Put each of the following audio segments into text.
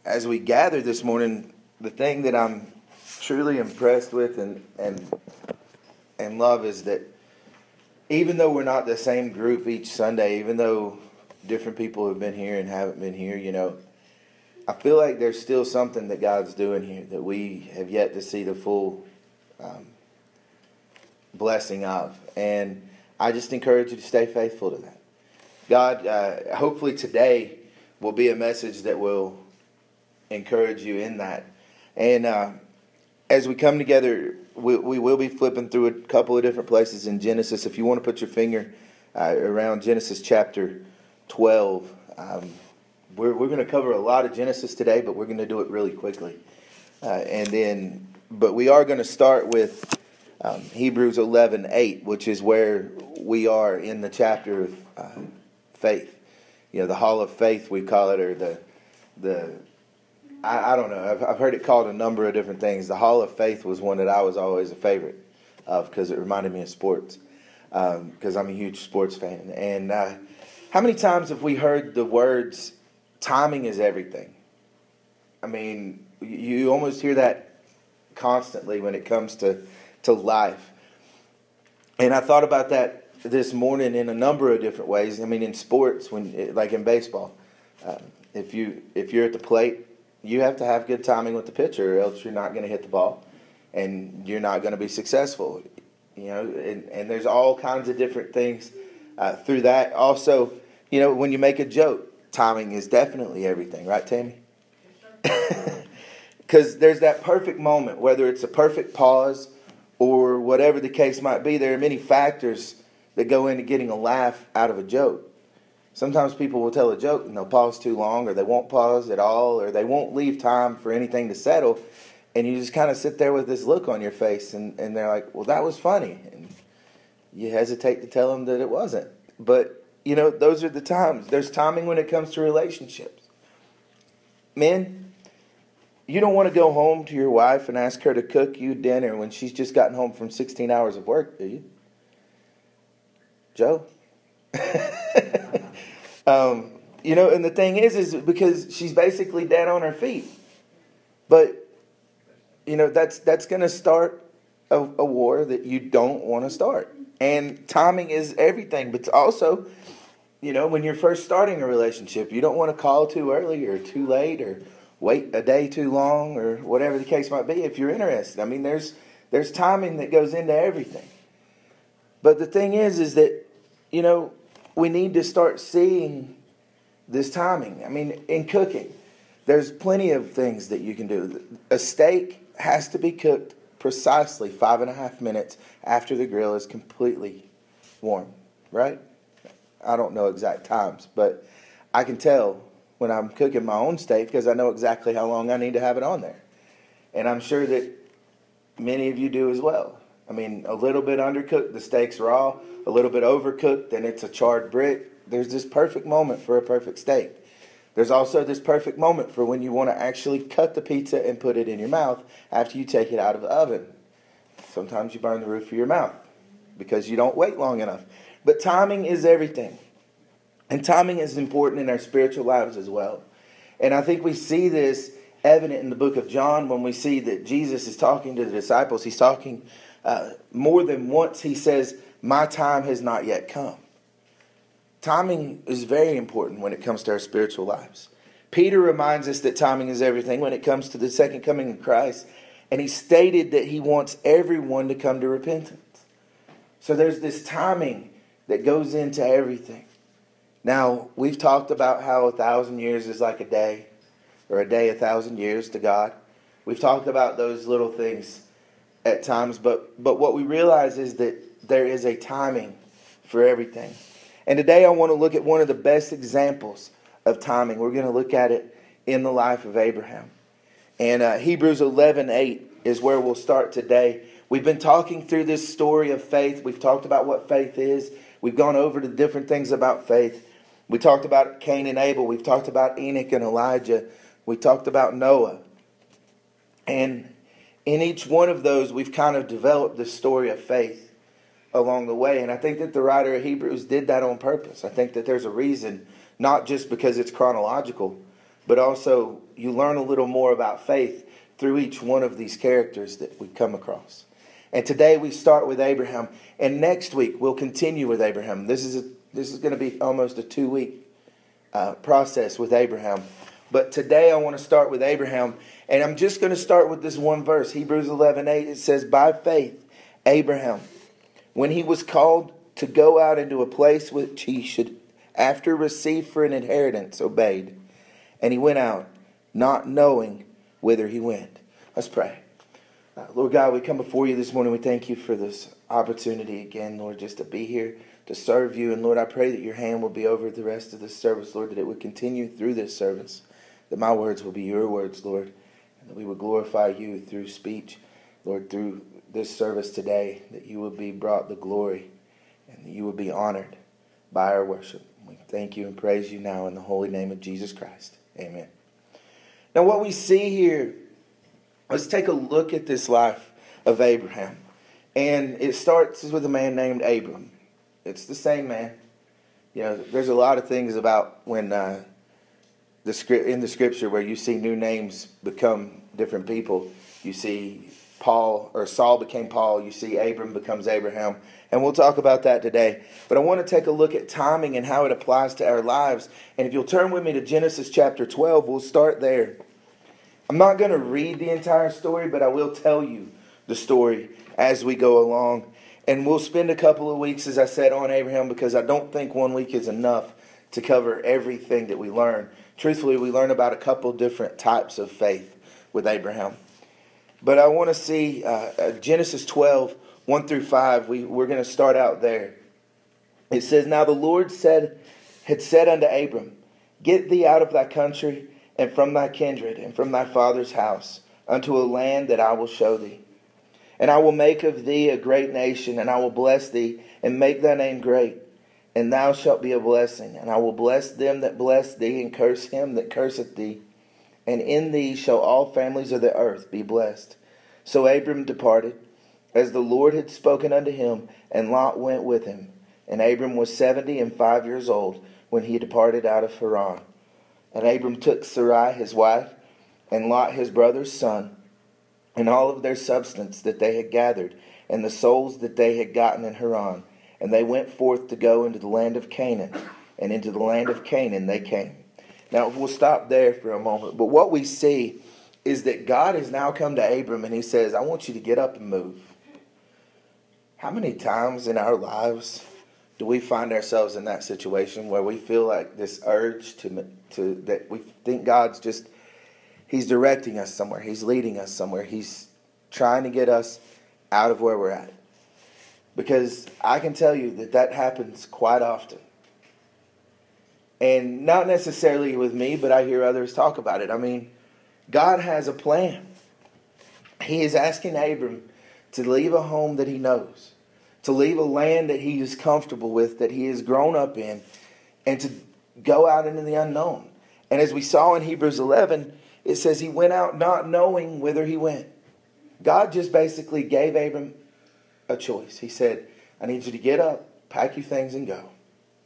as we gather this morning, the thing that I'm truly impressed with and love is that even though we're not the same group each Sunday, even though different people have been here and haven't been here, I feel like there's still something that God's doing here that we have yet to see the full blessing of. And I just encourage you to stay faithful to that. God, hopefully today will be a message that will encourage you in that. And as we come together, we will be flipping through a couple of different places in Genesis. If you want to put your finger around Genesis chapter 12, we're going to cover a lot of Genesis today, but we're going to do it really quickly. But we are going to start with Hebrews 11:8, which is where we are in the chapter of faith. The hall of faith, we call it, or I don't know. I've heard it called a number of different things. The hall of faith was one that I was always a favorite of because it reminded me of sports. Because I'm a huge sports fan. And how many times have we heard the words, timing is everything? I mean, you almost hear that constantly when it comes to life. And I thought about that this morning in a number of different ways. I mean, in sports, like in baseball, if you're at the plate, you have to have good timing with the pitcher, or else you're not going to hit the ball, and you're not going to be successful. And there's all kinds of different things through that. Also, when you make a joke, timing is definitely everything, right, Tammy? Because there's that perfect moment, whether it's a perfect pause or whatever the case might be. There are many factors that go into getting a laugh out of a joke. Sometimes people will tell a joke and they'll pause too long, or they won't pause at all, or they won't leave time for anything to settle. And you just kind of sit there with this look on your face, and they're like, well, that was funny. And you hesitate to tell them that it wasn't. But, those are the times. There's timing when it comes to relationships. Men, you don't want to go home to your wife and ask her to cook you dinner when she's just gotten home from 16 hours of work, do you? Joe? And the thing is because she's basically dead on her feet. But, that's going to start a war that you don't want to start. And timing is everything. But also, when you're first starting a relationship, you don't want to call too early or too late or wait a day too long or whatever the case might be if you're interested. I mean, there's timing that goes into everything. But the thing is that, we need to start seeing this timing. I mean, in cooking, there's plenty of things that you can do. A steak has to be cooked precisely 5.5 minutes after the grill is completely warm, right? I don't know exact times, but I can tell when I'm cooking my own steak because I know exactly how long I need to have it on there. And I'm sure that many of you do as well. I mean, a little bit undercooked, the steak's raw. A little bit overcooked, then it's a charred brick. There's this perfect moment for a perfect steak. There's also this perfect moment for when you want to actually cut the pizza and put it in your mouth after you take it out of the oven. Sometimes you burn the roof of your mouth because you don't wait long enough. But timing is everything. And timing is important in our spiritual lives as well. And I think we see this evident in the book of John when we see that Jesus is talking to the disciples. He's talking more than once. He says, my time has not yet come. Timing is very important when it comes to our spiritual lives. Peter reminds us that timing is everything when it comes to the second coming of Christ. And he stated that he wants everyone to come to repentance. So there's this timing that goes into everything. Now, we've talked about how 1,000 years is like a day, or a day 1,000 years to God. We've talked about those little things at times, but what we realize is that there is a timing for everything. And today I want to look at one of the best examples of timing. We're going to look at it in the life of Abraham. And Hebrews 11:8 is where we'll start today. We've been talking through this story of faith. We've talked about what faith is. We've gone over the different things about faith. We talked about Cain and Abel. We've talked about Enoch and Elijah. We talked about Noah. And in each one of those, we've kind of developed the story of faith along the way. And I think that the writer of Hebrews did that on purpose. I think that there's a reason, not just because it's chronological, but also you learn a little more about faith through each one of these characters that we come across. And today we start with Abraham, and next week we'll continue with Abraham. This is going to be almost a 2-week process with Abraham. But today I want to start with Abraham, and I'm just going to start with this one verse, Hebrews 11:8. It says, "By faith, Abraham, when he was called to go out into a place which he should after receive for an inheritance, obeyed. And he went out, not knowing whither he went." Let's pray. Lord God, we come before you this morning. We thank you for this opportunity again, Lord, just to be here, to serve you. And Lord, I pray that your hand will be over the rest of this service, Lord, that it would continue through this service, that my words will be your words, Lord, and that we would glorify you through speech, Lord, through this service today, that you would be brought the glory and that you would be honored by our worship. We thank you and praise you now in the holy name of Jesus Christ. Amen. Now what we see here, let's take a look at this life of Abraham. And it starts with a man named Abram. It's the same man. You know, there's a lot of things about when in the scripture where you see new names become different people. You see Saul became Paul. You see Abram becomes Abraham. And we'll talk about that today. But I want to take a look at timing and how it applies to our lives. And if you'll turn with me to Genesis chapter 12, we'll start there. I'm not going to read the entire story, but I will tell you the story as we go along. And we'll spend a couple of weeks, as I said, on Abraham, because I don't think 1 week is enough to cover everything that we learn. Truthfully, we learn about a couple different types of faith with Abraham. But I want to see Genesis 12, 1 through 5. We're going to start out there. It says, "Now the Lord had said unto Abram, Get thee out of thy country, and from thy kindred, and from thy father's house, unto a land that I will show thee. And I will make of thee a great nation, and I will bless thee, and make thy name great. And thou shalt be a blessing. And I will bless them that bless thee, and curse him that curseth thee. And in thee shall all families of the earth be blessed. So Abram departed, as the Lord had spoken unto him, and Lot went with him. And Abram was 75 years old when he departed out of Haran. And Abram took Sarai his wife, and Lot his brother's son, and all of their substance that they had gathered, and the souls that they had gotten in Haran. And they went forth to go into the land of Canaan, and into the land of Canaan they came." Now we'll stop there for a moment. But what we see is that God has now come to Abram, and he says, "I want you to get up and move." How many times in our lives do we find ourselves in that situation where we feel like this urge to that we think He's directing us somewhere. He's leading us somewhere. He's trying to get us out of where we're at. Because I can tell you that happens quite often. And not necessarily with me, but I hear others talk about it. I mean, God has a plan. He is asking Abram to leave a home that he knows, to leave a land that he is comfortable with, that he has grown up in, and to go out into the unknown. And as we saw in Hebrews 11, it says he went out not knowing whither he went. God just basically gave Abram a choice. He said, "I need you to get up, pack your things, and go."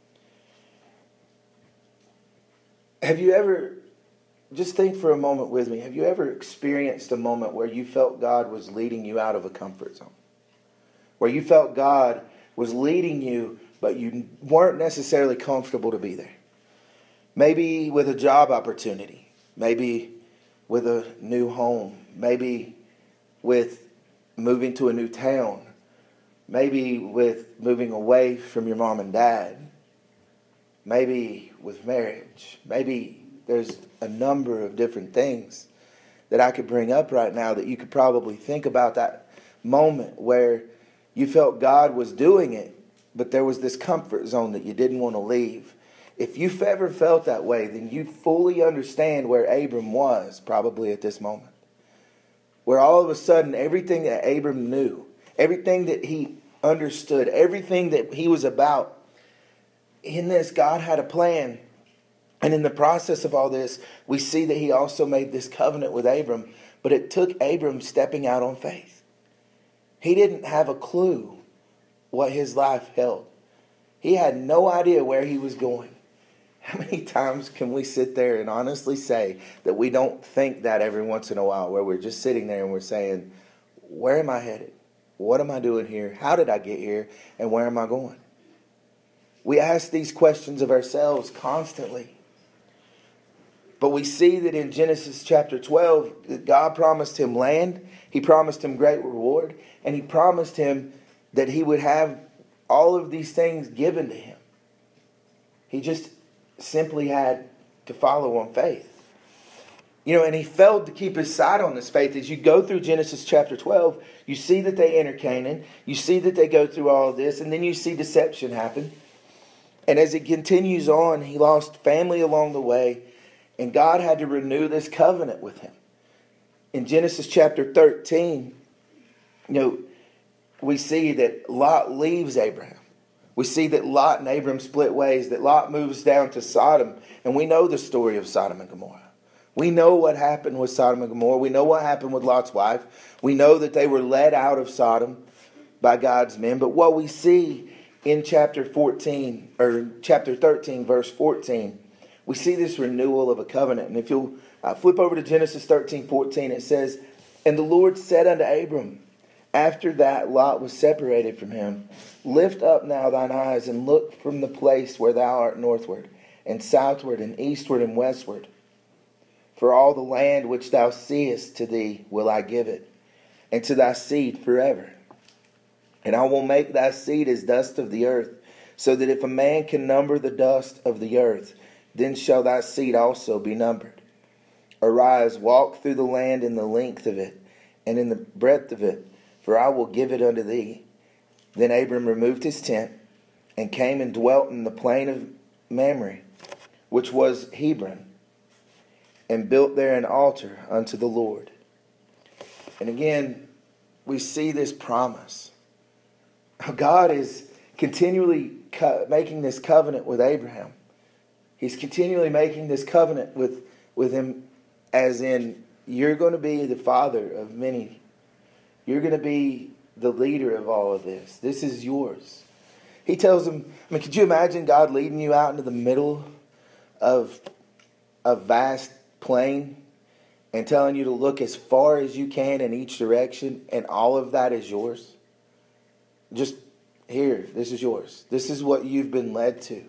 Have you ever, just think for a moment with me, have you ever experienced a moment where you felt God was leading you out of a comfort zone? Where you felt God was leading you, but you weren't necessarily comfortable to be there? Maybe with a job opportunity. Maybe with a new home. Maybe with moving to a new town. Maybe with moving away from your mom and dad. Maybe with marriage. Maybe there's a number of different things that I could bring up right now that you could probably think about that moment where you felt God was doing it, but there was this comfort zone that you didn't want to leave. If you've ever felt that way, then you fully understand where Abram was probably at this moment. Where all of a sudden everything that Abram knew, everything that he understood, everything that he was about, in this God had a plan. And in the process of all this, we see that he also made this covenant with Abram. But it took Abram stepping out on faith. He didn't have a clue what his life held. He had no idea where he was going, How many times can we sit there and honestly say that we don't think that every once in a while, where we're just sitting there and we're saying, where am I headed? What am I doing here? How did I get here? And where am I going? We ask these questions of ourselves constantly. But we see that in Genesis chapter 12, that God promised him land, he promised him great reward, and he promised him that he would have all of these things given to him. He just simply had to follow on faith. And he failed to keep his sight on this faith. As you go through Genesis chapter 12, you see that they enter Canaan. You see that they go through all of this. And then you see deception happen. And as it continues on, he lost family along the way. And God had to renew this covenant with him. In Genesis chapter 13, we see that Lot leaves Abraham. We see that Lot and Abram split ways, that Lot moves down to Sodom. And we know the story of Sodom and Gomorrah. We know what happened with Sodom and Gomorrah. We know what happened with Lot's wife. We know that they were led out of Sodom by God's men. But what we see in chapter 13, verse 14, we see this renewal of a covenant. And if you'll flip over to Genesis 13:14, it says, "And the Lord said unto Abram, after that Lot was separated from him, Lift up now thine eyes and look from the place where thou art northward, and southward, and eastward, and westward. For all the land which thou seest, to thee will I give it, and to thy seed forever. And I will make thy seed as dust of the earth, so that if a man can number the dust of the earth, then shall thy seed also be numbered. Arise, walk through the land in the length of it, and in the breadth of it, for I will give it unto thee." Then Abram removed his tent, and came and dwelt in the plain of Mamre, which was Hebron, and built there an altar unto the Lord. And again, we see this promise. God is continually making this covenant with Abraham. He's continually making this covenant with him, as in, you're going to be the father of many. You're going to be the leader of all of this. This is yours. He tells him, could you imagine God leading you out into the middle of a vast plain and telling you to look as far as you can in each direction, and all of that is yours? Just here, this is yours. This is what you've been led to.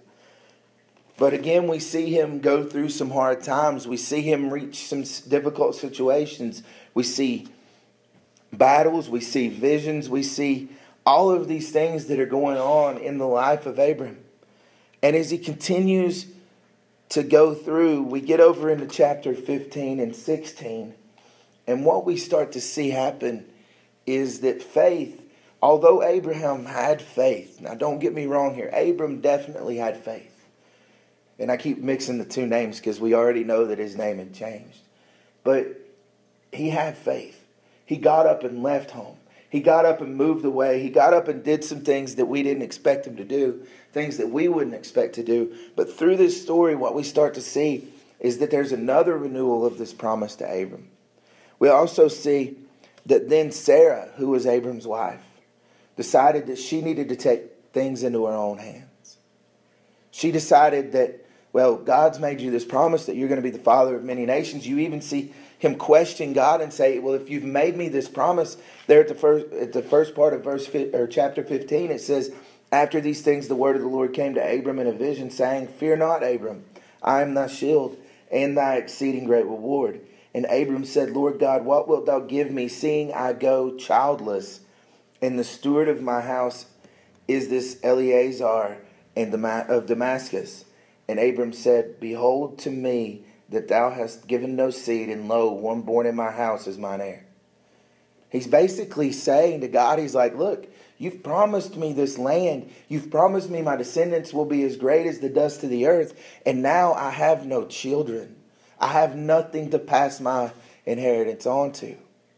But again, we see him go through some hard times. We see him reach some difficult situations. We see battles. We see visions. We see all of these things that are going on in the life of Abram. And as he continues to go through, we get over into chapter 15 and 16. And what we start to see happen is that faith, although Abraham had faith, now don't get me wrong here, Abram definitely had faith. And I keep mixing the two names because we already know that his name had changed. But he had faith. He got up and left home. He got up and moved away. He got up and did some things that we didn't expect him to do, things that we wouldn't expect to do. But through this story, what we start to see is that there's another renewal of this promise to Abram. We also see that then Sarah, who was Abram's wife, decided that she needed to take things into her own hands. She decided that, well, God's made you this promise that you're going to be the father of many nations. You even see him question God and say, well, if you've made me this promise, there at the first part of chapter 15, it says, after these things the word of the Lord came to Abram in a vision, saying, Fear not, Abram, I am thy shield and thy exceeding great reward. And Abram said, Lord God, what wilt thou give me, seeing I go childless? And the steward of my house is this Eleazar of Damascus. And Abram said, Behold to me that thou hast given no seed, and lo, one born in my house is mine heir. He's basically saying to God, he's like, look, you've promised me this land. You've promised me my descendants will be as great as the dust of the earth. And now I have no children. I have nothing to pass my inheritance on to.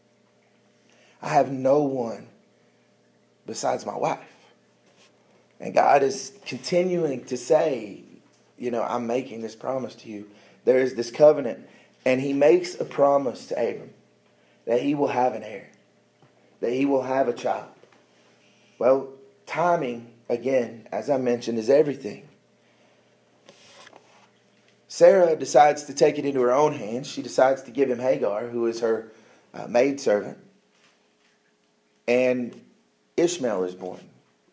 I have no one besides my wife. And God is continuing to say, I'm making this promise to you. There is this covenant. And he makes a promise to Abram that he will have an heir, that he will have a child. Well, timing, again, as I mentioned, is everything. Sarah decides to take it into her own hands. She decides to give him Hagar, who is her maidservant. And Ishmael is born.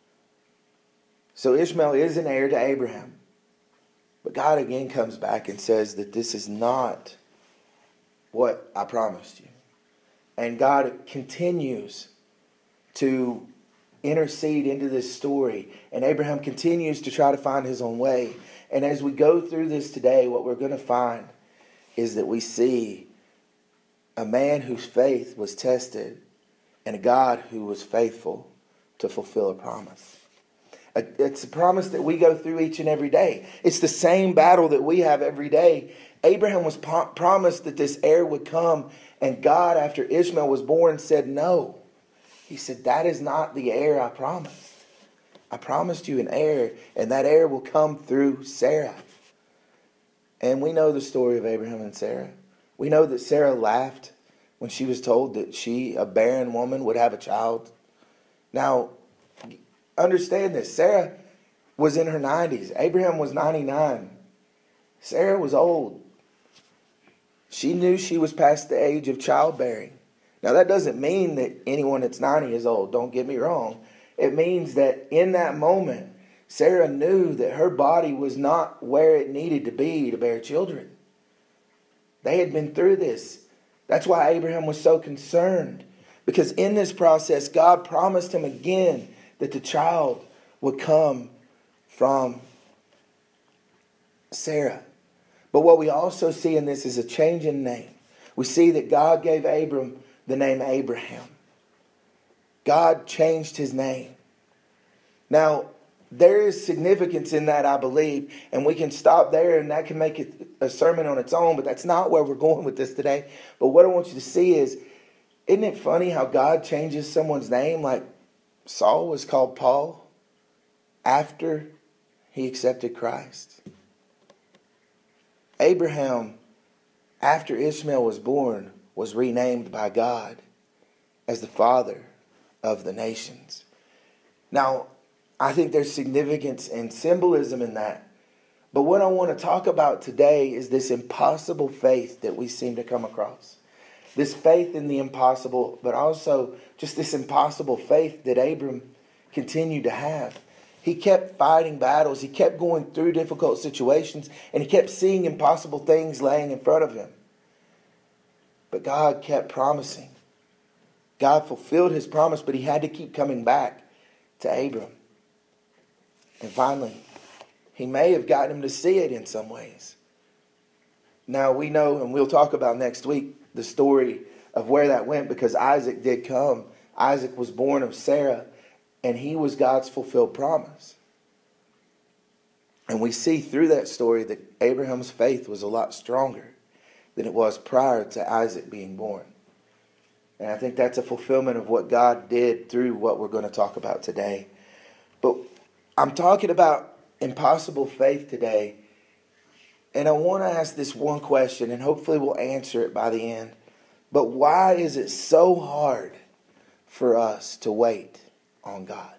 So Ishmael is an heir to Abraham. But God again comes back and says that this is not what I promised you. And God continues to intercede into this story. And Abraham continues to try to find his own way. And as we go through this today, what we're going to find is that we see a man whose faith was tested and a God who was faithful to fulfill a promise. It's a promise that we go through each and every day. It's the same battle that we have every day. Abraham was promised that this heir would come, and God, after Ishmael was born, said no. He said, that is not the heir I promised. I promised you an heir, and that heir will come through Sarah. And we know the story of Abraham and Sarah. We know that Sarah laughed when she was told that she, a barren woman, would have a child. Now, understand this. Sarah was in her 90s. Abraham was 99. Sarah was old. She knew she was past the age of childbearing. Now, that doesn't mean that anyone that's 90 is old. Don't get me wrong. It means that in that moment, Sarah knew that her body was not where it needed to be to bear children. They had been through this. That's why Abraham was so concerned. Because in this process, God promised him again that the child would come from Sarah. But what we also see in this is a change in name. We see that God gave Abram the name Abraham. God changed his name. Now, there is significance in that, I believe, and we can stop there, and that can make it a sermon on its own, but that's not where we're going with this today. But what I want you to see is, isn't it funny how God changes someone's name? Like Saul was called Paul after he accepted Christ. Abraham, after Ishmael was born, was renamed by God as the father of the nations. Now, I think there's significance and symbolism in that. But what I want to talk about today is this impossible faith that we seem to come across. This faith in the impossible, but also just this impossible faith that Abram continued to have. He kept fighting battles. He kept going through difficult situations. And he kept seeing impossible things laying in front of him. But God kept promising. God fulfilled his promise, but he had to keep coming back to Abram. And finally, he may have gotten him to see it in some ways. Now we know, and we'll talk about next week, the story of where that went, because Isaac did come. Isaac was born of Sarah, and he was God's fulfilled promise. And we see through that story that Abraham's faith was a lot stronger than it was prior to Isaac being born. And I think that's a fulfillment of what God did through what we're going to talk about today. But I'm talking about impossible faith today. And I want to ask this one question, and hopefully we'll answer it by the end. But why is it so hard for us to wait on God?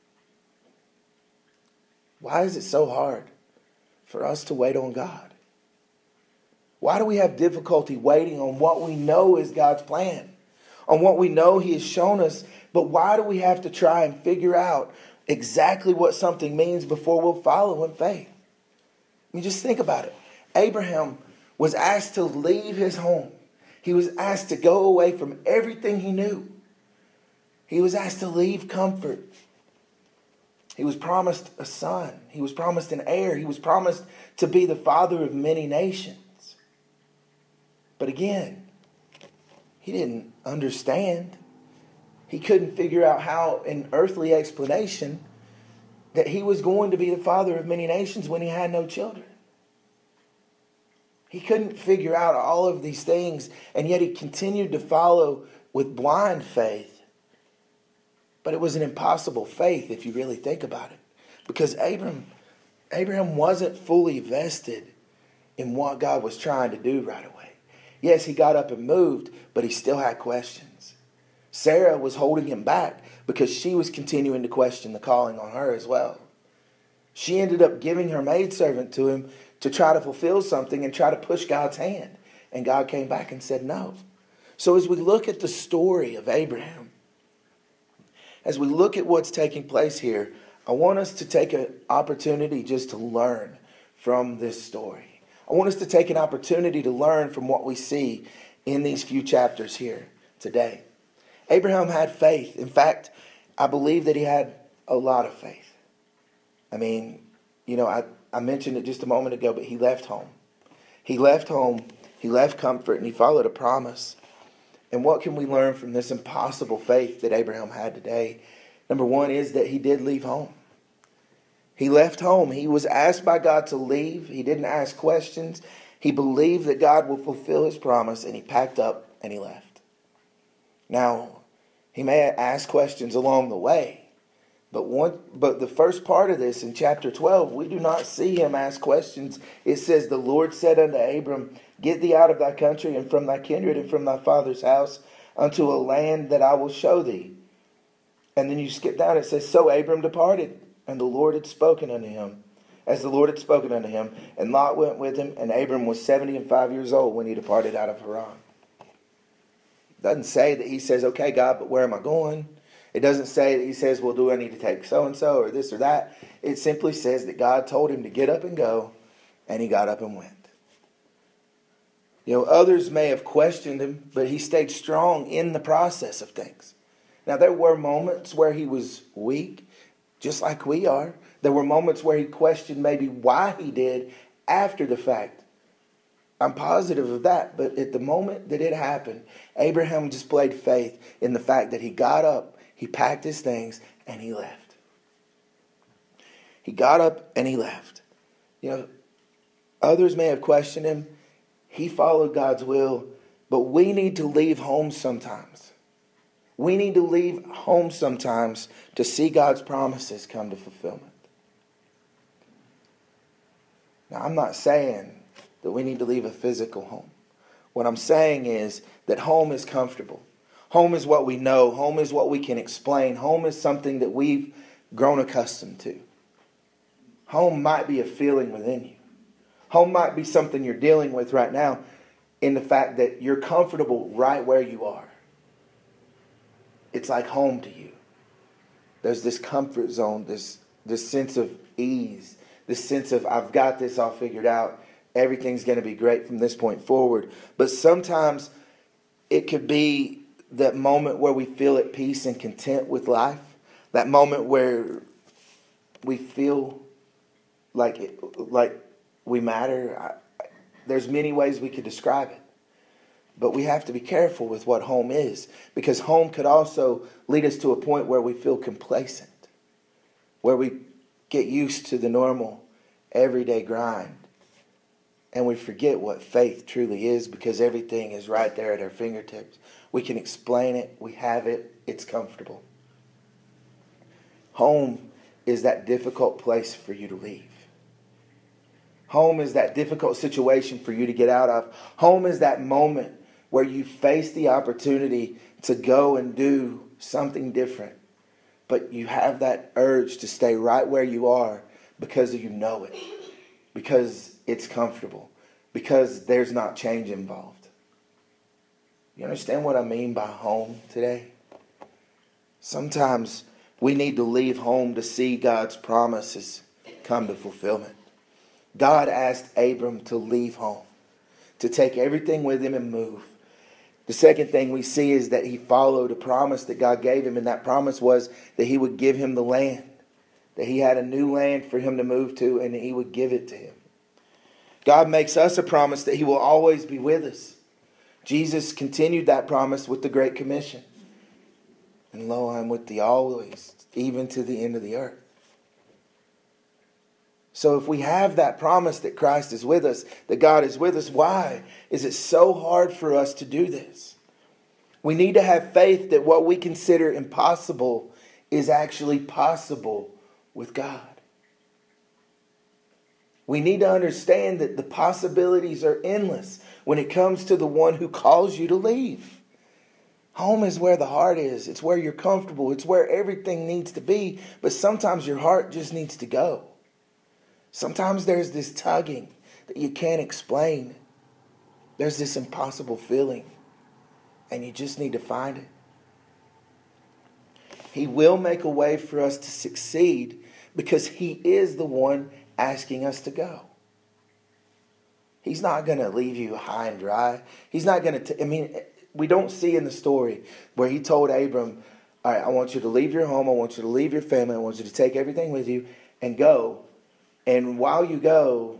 Why is it so hard for us to wait on God? Why do we have difficulty waiting on what we know is God's plan? On what we know he has shown us, but why do we have to try and figure out exactly what something means before we'll follow in faith? I mean, just think about it. Abraham was asked to leave his home. He was asked to go away from everything he knew. He was asked to leave comfort. He was promised a son. He was promised an heir. He was promised to be the father of many nations. But again, he didn't understand. He couldn't figure out how, in earthly explanation, that he was going to be the father of many nations when he had no children. He couldn't figure out all of these things, and yet he continued to follow with blind faith. But it was an impossible faith if you really think about it. Because Abraham wasn't fully vested in what God was trying to do right away. Yes, he got up and moved, but he still had questions. Sarah was holding him back because she was continuing to question the calling on her as well. She ended up giving her maidservant to him to try to fulfill something and try to push God's hand. And God came back and said no. So as we look at the story of Abraham, as we look at what's taking place here, I want us to take an opportunity just to learn from this story. I want us to take an opportunity to learn from what we see in these few chapters here today. Abraham had faith. In fact, I believe that he had a lot of faith. I mean, I mentioned it just a moment ago, but he left home. He left home, he left comfort, and he followed a promise. And what can we learn from this impossible faith that Abraham had today? Number one is that he did leave home. He left home. He was asked by God to leave. He didn't ask questions. He believed that God will fulfill his promise, and he packed up and he left. Now, he may have asked questions along the way, but the first part of this in chapter 12, we do not see him ask questions. It says, the Lord said unto Abram, get thee out of thy country and from thy kindred and from thy father's house unto a land that I will show thee. And then you skip down, it says, so Abram departed, and the Lord had spoken unto him, as the Lord had spoken unto him. And Lot went with him, and Abram was 75 years old when he departed out of Haran. It doesn't say that he says, okay, God, but where am I going? It doesn't say that he says, well, do I need to take so-and-so or this or that? It simply says that God told him to get up and go, and he got up and went. Others may have questioned him, but he stayed strong in the process of things. Now, there were moments where he was weak, just like we are. There were moments where he questioned maybe why he did after the fact. I'm positive of that, but at the moment that it happened, Abraham displayed faith in the fact that he got up, he packed his things, and he left. He got up and he left. Others may have questioned him. He followed God's will, but we need to leave home sometimes. We need to leave home sometimes to see God's promises come to fulfillment. Now, I'm not saying that we need to leave a physical home. What I'm saying is that home is comfortable. Home is what we know. Home is what we can explain. Home is something that we've grown accustomed to. Home might be a feeling within you. Home might be something you're dealing with right now in the fact that you're comfortable right where you are. It's like home to you. There's this comfort zone, this sense of ease, this sense of I've got this all figured out. Everything's going to be great from this point forward. But sometimes it could be that moment where we feel at peace and content with life. That moment where we feel like we matter. There's many ways we could describe it. But we have to be careful with what home is, because home could also lead us to a point where we feel complacent, where we get used to the normal, everyday grind, and we forget what faith truly is, because everything is right there at our fingertips. We can explain it, we have it, it's comfortable. Home is that difficult place for you to leave. Home is that difficult situation for you to get out of. Home is that moment where you face the opportunity to go and do something different. But you have that urge to stay right where you are because you know it. Because it's comfortable. Because there's not change involved. You understand what I mean by home today? Sometimes we need to leave home to see God's promises come to fulfillment. God asked Abram to leave home, to take everything with him and move. The second thing we see is that he followed a promise that God gave him, and that promise was that he would give him the land, that he had a new land for him to move to, and he would give it to him. God makes us a promise that he will always be with us. Jesus continued that promise with the Great Commission. And lo, I'm with thee always, even to the end of the earth. So if we have that promise that Christ is with us, that God is with us, why is it so hard for us to do this? We need to have faith that what we consider impossible is actually possible with God. We need to understand that the possibilities are endless when it comes to the one who calls you to leave. Home is where the heart is. It's where you're comfortable. It's where everything needs to be. But sometimes your heart just needs to go. Sometimes there's this tugging. that you can't explain. There's this impossible feeling, and you just need to find it. He will make a way for us to succeed because He is the one asking us to go. He's not going to leave you high and dry. He's not going to, we don't see in the story where He told Abram, all right, I want you to leave your home. I want you to leave your family. I want you to take everything with you and go. And while you go,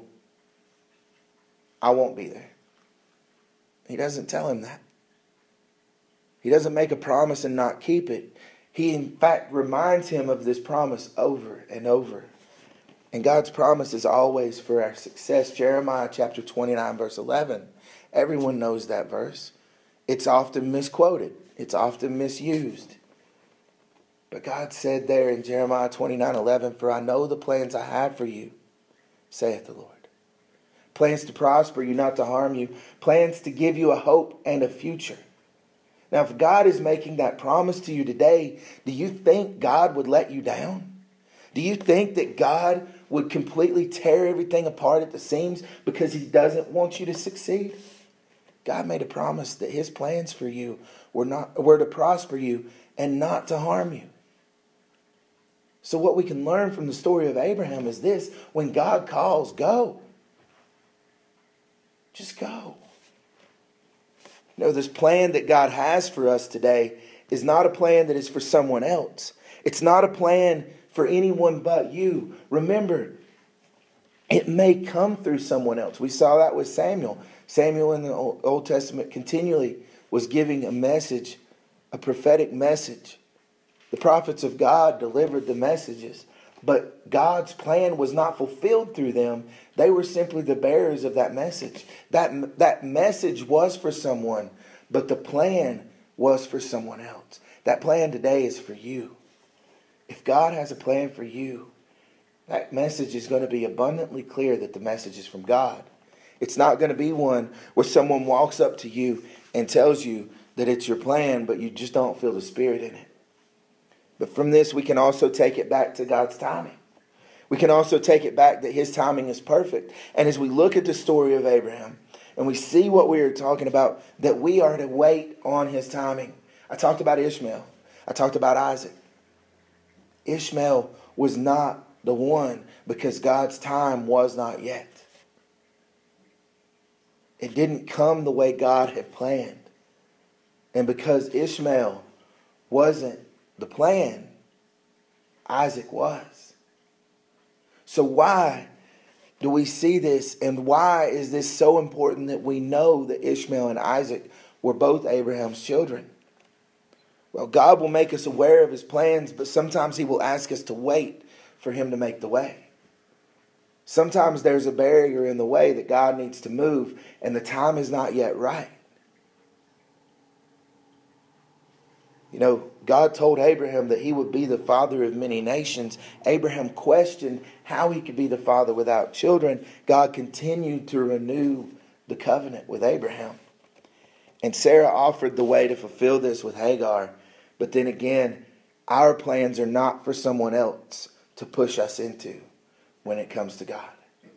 I won't be there. He doesn't tell him that. He doesn't make a promise and not keep it. He, in fact, reminds him of this promise over and over. And God's promise is always for our success. Jeremiah chapter 29, verse 11. Everyone knows that verse. It's often misquoted. It's often misused. But God said there in Jeremiah 29:11, "For I know the plans I have for you, saith the Lord. Plans to prosper you, not to harm you. Plans to give you a hope and a future." Now, if God is making that promise to you today, do you think God would let you down? Do you think that God would completely tear everything apart at the seams because He doesn't want you to succeed? God made a promise that His plans for you were to prosper you and not to harm you. So what we can learn from the story of Abraham is this: when God calls, go. Just go. This plan that God has for us today is not a plan that is for someone else. It's not a plan for anyone but you. Remember, it may come through someone else. We saw that with Samuel. Samuel in the Old Testament continually was giving a message, a prophetic message. The prophets of God delivered the messages, but God's plan was not fulfilled through them. They were simply the bearers of that message. That message was for someone, but the plan was for someone else. That plan today is for you. If God has a plan for you, that message is going to be abundantly clear that the message is from God. It's not going to be one where someone walks up to you and tells you that it's your plan, but you just don't feel the Spirit in it. But from this, we can also take it back to God's timing. We can also take it back that His timing is perfect. And as we look at the story of Abraham and we see what we are talking about, that we are to wait on His timing. I talked about Ishmael. I talked about Isaac. Ishmael was not the one because God's time was not yet. It didn't come the way God had planned. And because Ishmael wasn't the plan, Isaac was. So why do we see this, and why is this so important that we know that Ishmael and Isaac were both Abraham's children? Well, God will make us aware of His plans, but sometimes He will ask us to wait for Him to make the way. Sometimes there's a barrier in the way that God needs to move, and the time is not yet right. God told Abraham that he would be the father of many nations. Abraham questioned how he could be the father without children. God continued to renew the covenant with Abraham. And Sarah offered the way to fulfill this with Hagar. But then again, our plans are not for someone else to push us into when it comes to God.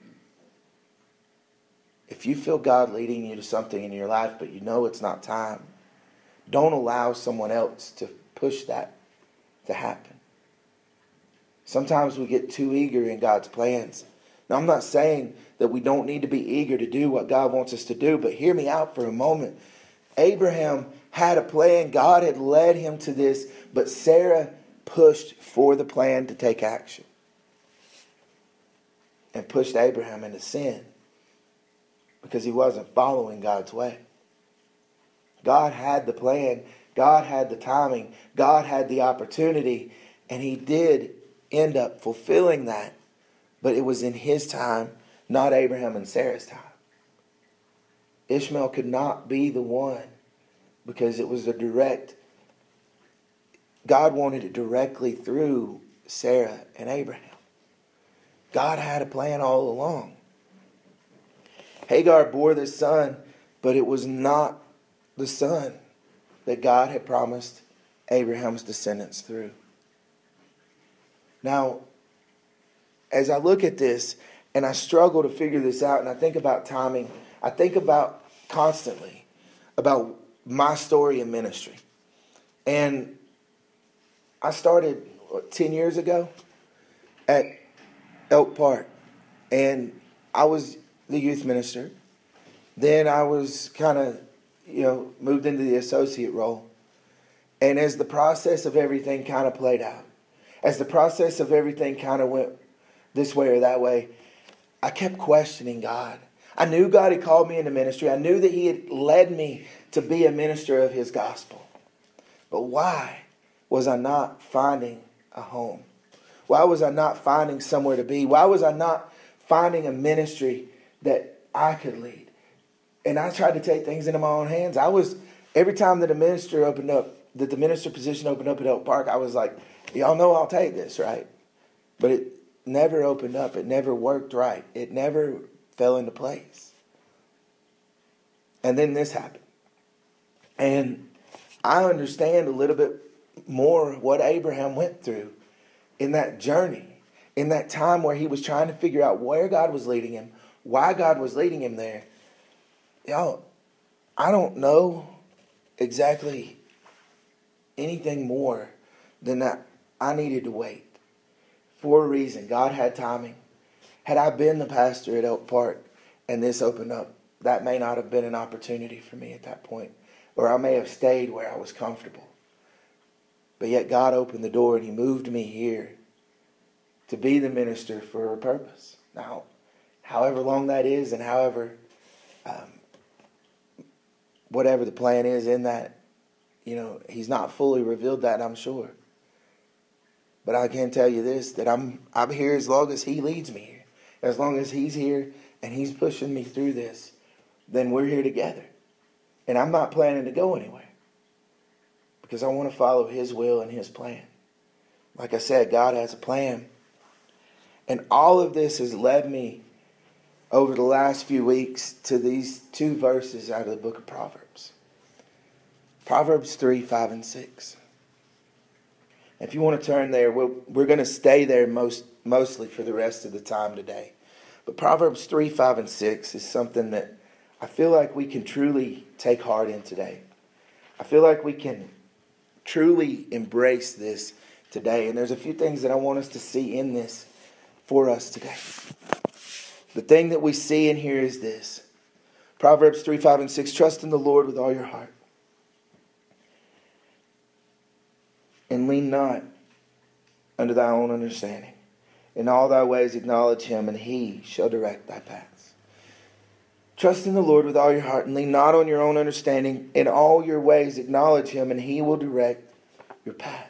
If you feel God leading you to something in your life, but you know it's not time, don't allow someone else to push that to happen. Sometimes we get too eager in God's plans. Now, I'm not saying that we don't need to be eager to do what God wants us to do, but hear me out for a moment. Abraham had a plan. God had led him to this, but Sarah pushed for the plan to take action and pushed Abraham into sin because he wasn't following God's way. God had the plan. God had the timing. God had the opportunity. And He did end up fulfilling that. But it was in His time, not Abraham and Sarah's time. Ishmael could not be the one because it was God wanted it directly through Sarah and Abraham. God had a plan all along. Hagar bore this son, but it was not the son that God had promised Abraham's descendants through. Now, as I look at this, And I struggle to figure this out. And I think about timing. I think about constantly about my story in ministry. And I started 10 years ago at Elk Park. And I was the youth minister. Then I was kind of, moved into the associate role. And as the process of everything kind of played out, as the process of everything kind of went this way or that way, I kept questioning God. I knew God had called me into ministry. I knew that He had led me to be a minister of His gospel. But why was I not finding a home? Why was I not finding somewhere to be? Why was I not finding a ministry that I could lead? And I tried to take things into my own hands. Every time that the minister position opened up at Elk Park, I was like, y'all know I'll take this, right? But it never opened up. It never worked right. It never fell into place. And then this happened. And I understand a little bit more what Abraham went through in that journey, in that time where he was trying to figure out where God was leading him, why God was leading him there. Y'all, I don't know exactly anything more than that I needed to wait for a reason. God had timing. Had I been the pastor at Elk Park and this opened up, that may not have been an opportunity for me at that point. Or I may have stayed where I was comfortable. But yet God opened the door and He moved me here to be the minister for a purpose. Now, however long that is and however, whatever the plan is in that, He's not fully revealed that, I'm sure. But I can tell you this, that I'm here as long as He leads me here. As long as He's here and He's pushing me through this, then we're here together. And I'm not planning to go anywhere, because I want to follow His will and His plan. Like I said, God has a plan. And all of this has led me over the last few weeks to these two verses out of the book of Proverbs. Proverbs 3, 5, and 6. If you want to turn there, we're going to stay there mostly for the rest of the time today. But Proverbs 3, 5, and 6 is something that I feel like we can truly take heart in today. I feel like we can truly embrace this today. And there's a few things that I want us to see in this for us today. The thing that we see in here is this. Proverbs 3, 5, and 6. Trust in the Lord with all your heart. And lean not unto thy own understanding. In all thy ways acknowledge Him, and He shall direct thy paths. Trust in the Lord with all your heart, and lean not on your own understanding. In all your ways acknowledge Him, and He will direct your paths.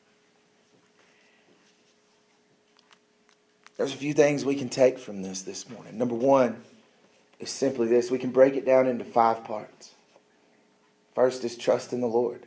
There's a few things we can take from this morning. Number one is simply this. We can break it down into 5 parts. First is trust in the Lord.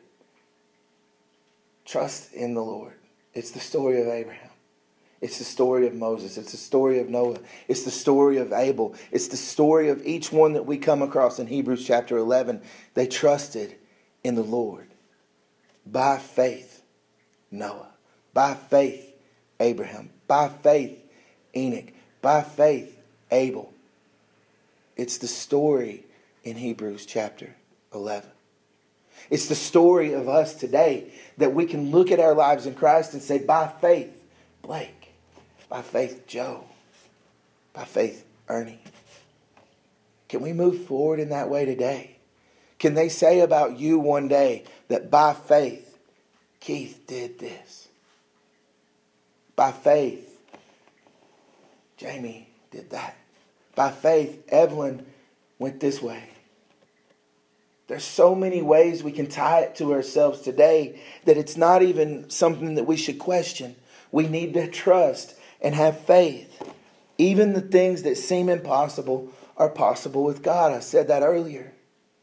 Trust in the Lord. It's the story of Abraham. It's the story of Moses. It's the story of Noah. It's the story of Abel. It's the story of each one that we come across in Hebrews chapter 11. They trusted in the Lord. By faith, Noah. By faith, Abraham. By faith, Enoch. By faith, Abel. It's the story in Hebrews chapter 11. It's the story of us today that we can look at our lives in Christ and say, by faith, Blake. By faith, Joe. By faith, Ernie. Can we move forward in that way today? Can they say about you one day that by faith, Keith did this? By faith, Jamie did that. By faith, Evelyn went this way. There's so many ways we can tie it to ourselves today that it's not even something that we should question. We need to trust and have faith. Even the things that seem impossible are possible with God. I said that earlier.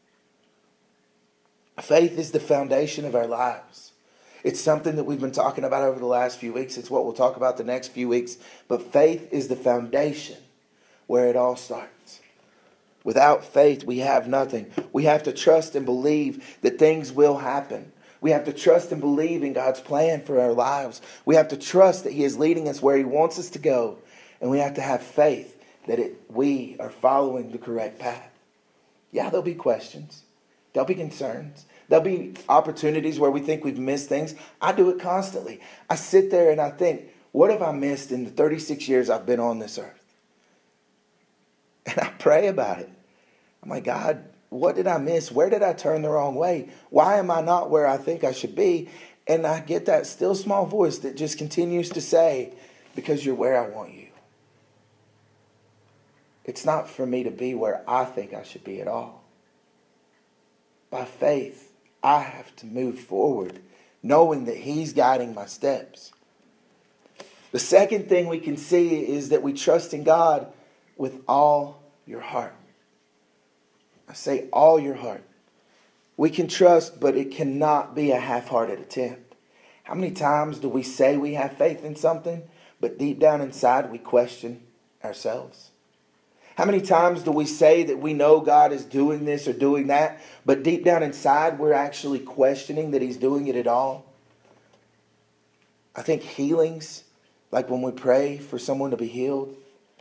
Faith is the foundation of our lives. It's something that we've been talking about over the last few weeks. It's what we'll talk about the next few weeks. But faith is the foundation where it all starts. Without faith, we have nothing. We have to trust and believe that things will happen. We have to trust and believe in God's plan for our lives. We have to trust that He is leading us where He wants us to go. And we have to have faith that we are following the correct path. Yeah, there'll be questions. There'll be concerns. There'll be opportunities where we think we've missed things. I do it constantly. I sit there and I think, what have I missed in the 36 years I've been on this earth? And I pray about it. I'm like, God, what did I miss? Where did I turn the wrong way? Why am I not where I think I should be? And I get that still small voice that just continues to say, because you're where I want you. It's not for me to be where I think I should be at all. By faith, I have to move forward, knowing that He's guiding my steps. The second thing we can see is that we trust in God with all your heart. I say all your heart. We can trust, but it cannot be a half-hearted attempt. How many times do we say we have faith in something, but deep down inside we question ourselves? How many times do we say that we know God is doing this or doing that, but deep down inside we're actually questioning that He's doing it at all? I think healings, like when we pray for someone to be healed,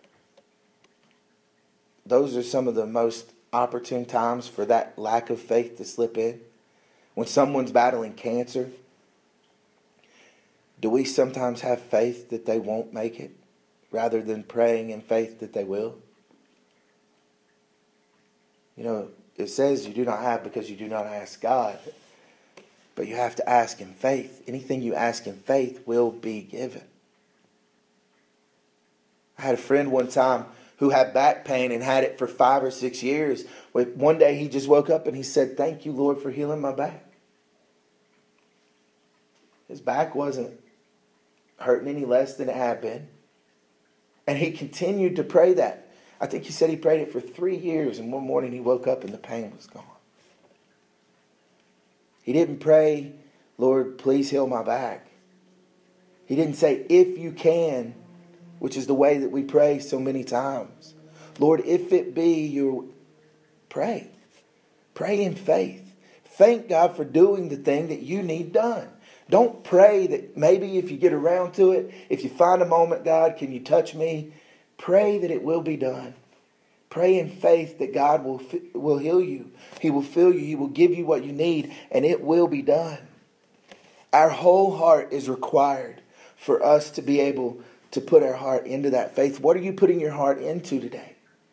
those are some of the most opportune times for that lack of faith to slip in. When someone's battling cancer, do we sometimes have faith that they won't make it rather than praying in faith that they will? You know, it says you do not have because you do not ask God. But you have to ask in faith. Anything you ask in faith will be given. I had a friend one time who had back pain and had it for 5 or 6 years. One day he just woke up and he said, "Thank you, Lord, for healing my back." His back wasn't hurting any less than it had been. And he continued to pray that. I think he said he prayed it for 3 years, and one morning he woke up and the pain was gone. He didn't pray, "Lord, please heal my back." He didn't say, "If you can," which is the way that we pray so many times. "Lord, if it be your..." Pray. Pray in faith. Thank God for doing the thing that you need done. Don't pray that maybe if you get around to it, if you find a moment, "God, can you touch me?" Pray that it will be done. Pray in faith that God will heal you. He will fill you. He will give you what you need, and it will be done. Our whole heart is required for us to be able to put our heart into that faith. What are you putting your heart into today?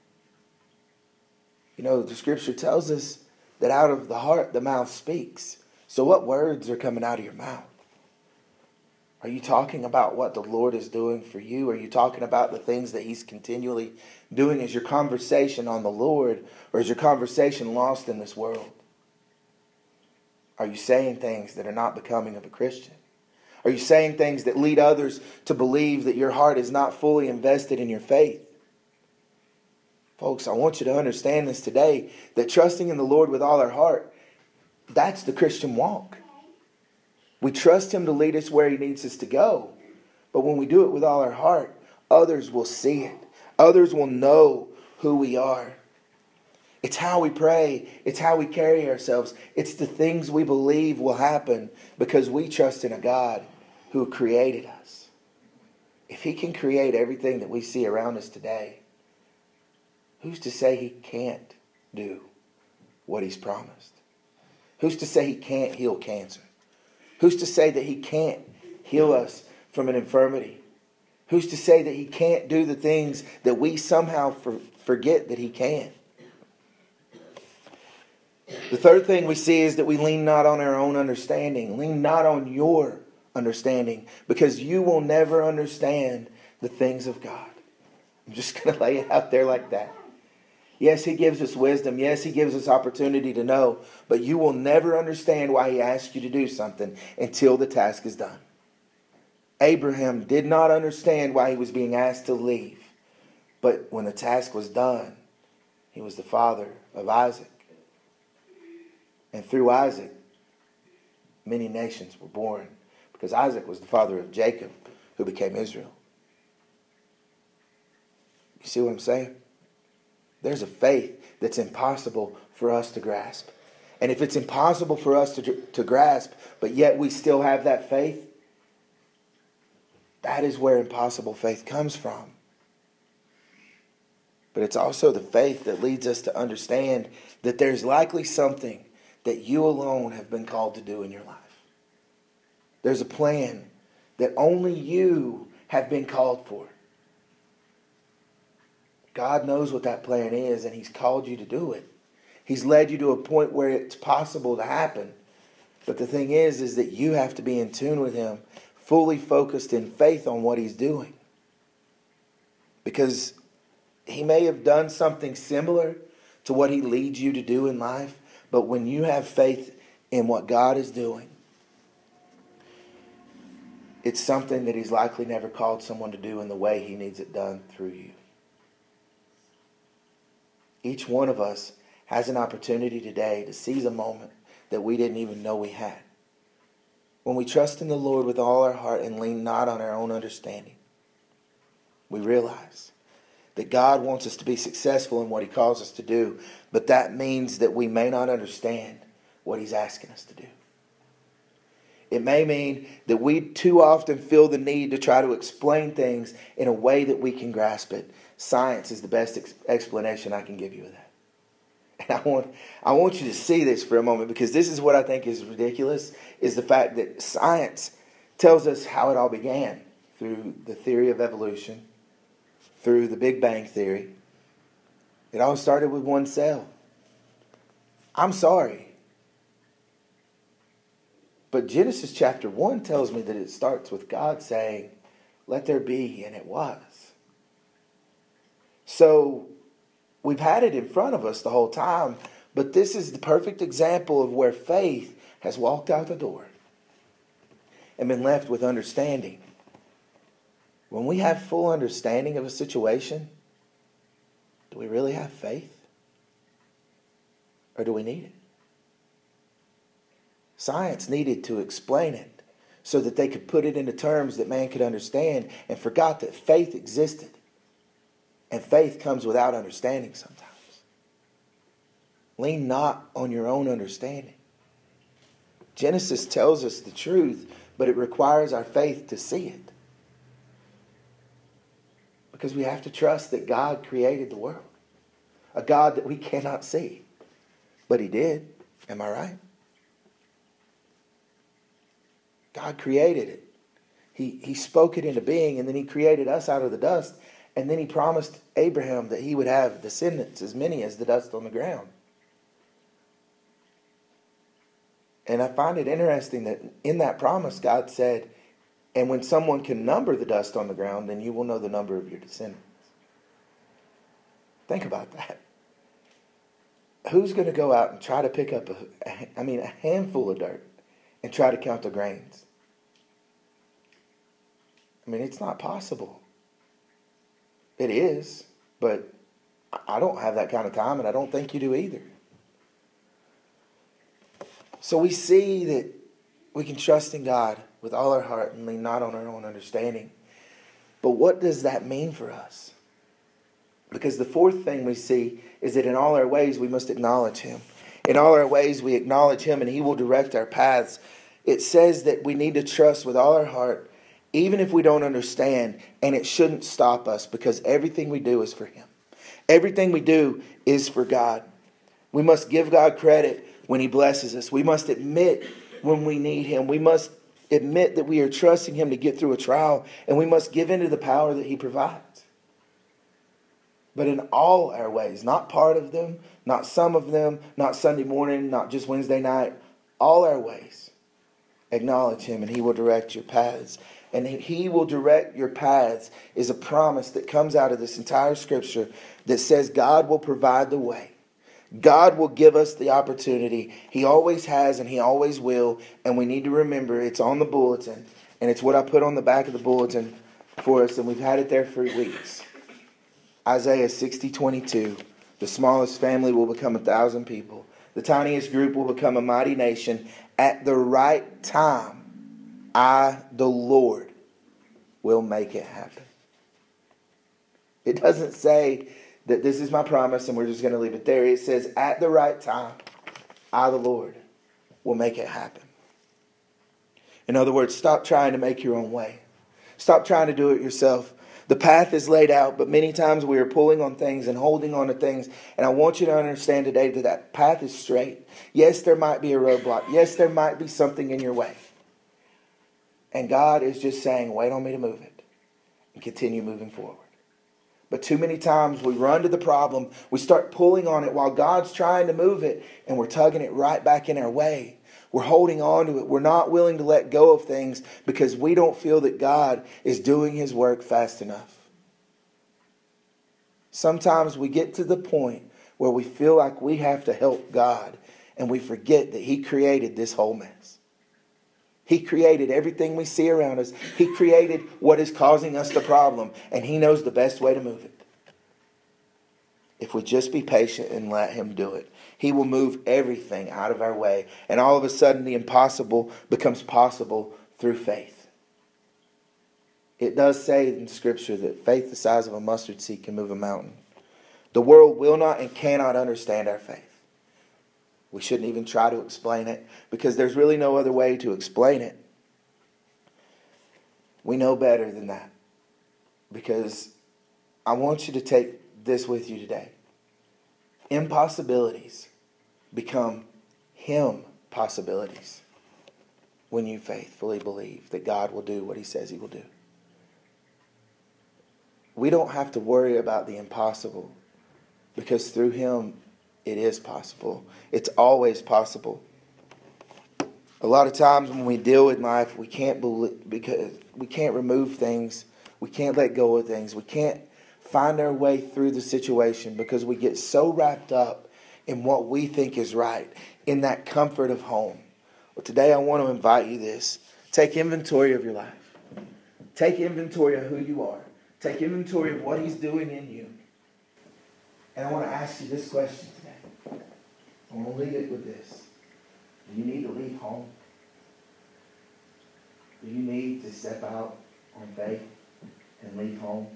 You know, the scripture tells us that out of the heart, the mouth speaks. So what words are coming out of your mouth? Are you talking about what the Lord is doing for you? Are you talking about the things that He's continually doing? Is your conversation on the Lord, or is your conversation lost in this world? Are you saying things that are not becoming of a Christian? Are you saying things that lead others to believe that your heart is not fully invested in your faith? Folks, I want you to understand this today, that trusting in the Lord with all our heart, that's the Christian walk. We trust Him to lead us where He needs us to go. But when we do it with all our heart, others will see it. Others will know who we are. It's how we pray. It's how we carry ourselves. It's the things we believe will happen because we trust in a God who created us. If He can create everything that we see around us today, who's to say He can't do what He's promised? Who's to say He can't heal cancer? Who's to say that He can't heal us from an infirmity? Who's to say that He can't do the things that we somehow forget that He can? The third thing we see is that we lean not on our own understanding. Lean not on your understanding, because you will never understand the things of God. I'm just going to lay it out there like that. Yes, He gives us wisdom. Yes, He gives us opportunity to know. But you will never understand why He asked you to do something until the task is done. Abraham did not understand why he was being asked to leave. But when the task was done, he was the father of Isaac. And through Isaac, many nations were born. Because Isaac was the father of Jacob, who became Israel. You see what I'm saying? There's a faith that's impossible for us to grasp. And if it's impossible for us to grasp, but yet we still have that faith, that is where impossible faith comes from. But it's also the faith that leads us to understand that there's likely something that you alone have been called to do in your life. There's a plan that only you have been called for. God knows what that plan is, and He's called you to do it. He's led you to a point where it's possible to happen. But the thing is that you have to be in tune with Him, fully focused in faith on what He's doing. Because He may have done something similar to what He leads you to do in life, but when you have faith in what God is doing, it's something that He's likely never called someone to do in the way He needs it done through you. Each one of us has an opportunity today to seize a moment that we didn't even know we had. When we trust in the Lord with all our heart and lean not on our own understanding, we realize that God wants us to be successful in what He calls us to do, but that means that we may not understand what He's asking us to do. It may mean that we too often feel the need to try to explain things in a way that we can grasp it. Science is the best explanation I can give you of that. And I want you to see this for a moment, because this is what I think is ridiculous, is the fact that science tells us how it all began through the theory of evolution, through the Big Bang Theory. It all started with one cell. I'm sorry, but Genesis chapter 1 tells me that it starts with God saying, "Let there be," and it was. So we've had it in front of us the whole time, but this is the perfect example of where faith has walked out the door and been left with understanding. When we have full understanding of a situation, do we really have faith? Or do we need it? Science needed to explain it so that they could put it into terms that man could understand, and forgot that faith existed. And faith comes without understanding sometimes. Lean not on your own understanding. Genesis tells us the truth, but it requires our faith to see it. Because we have to trust that God created the world. A God that we cannot see. But He did. Am I right? God created it. He spoke it into being, and then He created us out of the dust. And then He promised Abraham that he would have descendants as many as the dust on the ground. And I find it interesting that in that promise, God said, "And when someone can number the dust on the ground, then you will know the number of your descendants." Think about that. Who's going to go out and try to pick up a handful of dirt and try to count the grains? It's not possible. It is, but I don't have that kind of time, and I don't think you do either. So we see that we can trust in God with all our heart and lean not on our own understanding. But what does that mean for us? Because the fourth thing we see is that in all our ways we must acknowledge Him. In all our ways we acknowledge Him, and He will direct our paths. It says that we need to trust with all our heart, even if we don't understand, and it shouldn't stop us, because everything we do is for Him. Everything we do is for God. We must give God credit when He blesses us. We must admit when we need Him. We must admit that we are trusting Him to get through a trial, and we must give into the power that He provides. But in all our ways, not part of them, not some of them, not Sunday morning, not just Wednesday night, all our ways, acknowledge Him, and He will direct your paths. And He will direct your paths is a promise that comes out of this entire scripture that says God will provide the way. God will give us the opportunity. He always has, and He always will. And we need to remember, it's on the bulletin. And it's what I put on the back of the bulletin for us. And we've had it there for weeks. Isaiah 60:22. The smallest family will become 1,000 people. The tiniest group will become a mighty nation. At the right time, I, the Lord, will make it happen. It doesn't say that this is my promise and we're just going to leave it there. It says, at the right time, I, the Lord, will make it happen. In other words, stop trying to make your own way. Stop trying to do it yourself. The path is laid out, but many times we are pulling on things and holding on to things. And I want you to understand today that that path is straight. Yes, there might be a roadblock. Yes, there might be something in your way. And God is just saying, wait on me to move it and continue moving forward. But too many times we run to the problem, we start pulling on it while God's trying to move it, and we're tugging it right back in our way. We're holding on to it. We're not willing to let go of things because we don't feel that God is doing His work fast enough. Sometimes we get to the point where we feel like we have to help God, and we forget that He created this whole mess. He created everything we see around us. He created what is causing us the problem, and He knows the best way to move it. If we just be patient and let Him do it, He will move everything out of our way. And all of a sudden, the impossible becomes possible through faith. It does say in Scripture that faith the size of a mustard seed can move a mountain. The world will not and cannot understand our faith. We shouldn't even try to explain it because there's really no other way to explain it. We know better than that. Because I want you to take this with you today. Impossibilities become Him possibilities when you faithfully believe that God will do what He says He will do. We don't have to worry about the impossible because through Him it is possible. It's always possible. A lot of times when we deal with life, we can't believe because we can't remove things. We can't let go of things. We can't find our way through the situation because we get so wrapped up in what we think is right, in that comfort of home. Well, today I want to invite you this. Take inventory of your life. Take inventory of who you are. Take inventory of what He's doing in you. And I want to ask you this question today. I want to leave it with this. Do you need to leave home? Do you need to step out on faith and leave home?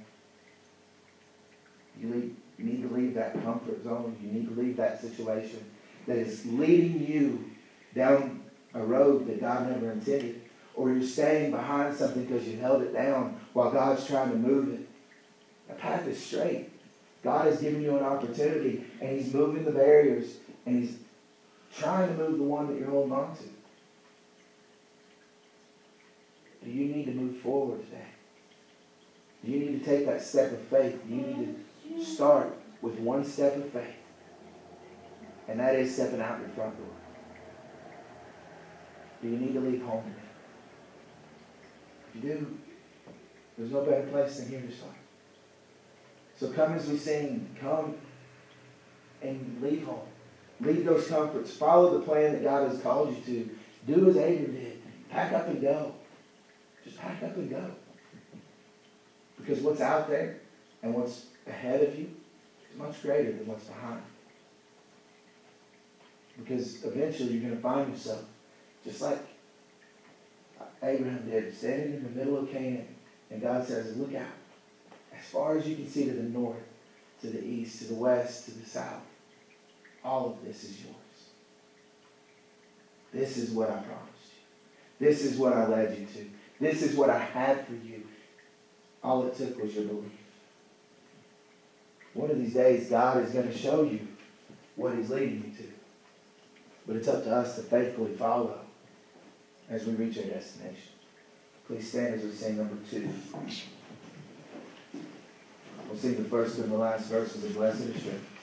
You need to leave that comfort zone. You need to leave that situation that is leading you down a road that God never intended. Or you're staying behind something because you held it down while God's trying to move it. The path is straight. God has given you an opportunity and He's moving the barriers and He's trying to move the one that you're holding on to. Do you need to move forward today? Do you need to take that step of faith? Do you need to start with one step of faith? And that is stepping out your front door. Do you need to leave home today? If you do, there's no better place than here to start. So come as we sing, come and leave home. Leave those comforts. Follow the plan that God has called you to. Do as Abram did. Pack up and go. Just pack up and go. Because what's out there and what's ahead of you is much greater than what's behind. Because eventually you're going to find yourself just like Abraham did, standing in the middle of Canaan. And God says, look out. As far as you can see to the north, to the east, to the west, to the south, all of this is yours. This is what I promised you. This is what I led you to. This is what I had for you. All it took was your belief. One of these days, God is going to show you what He's leading you to. But it's up to us to faithfully follow as we reach our destination. Please stand as we sing number 2. We'll sing the first and the last verses of Blessed Assurance.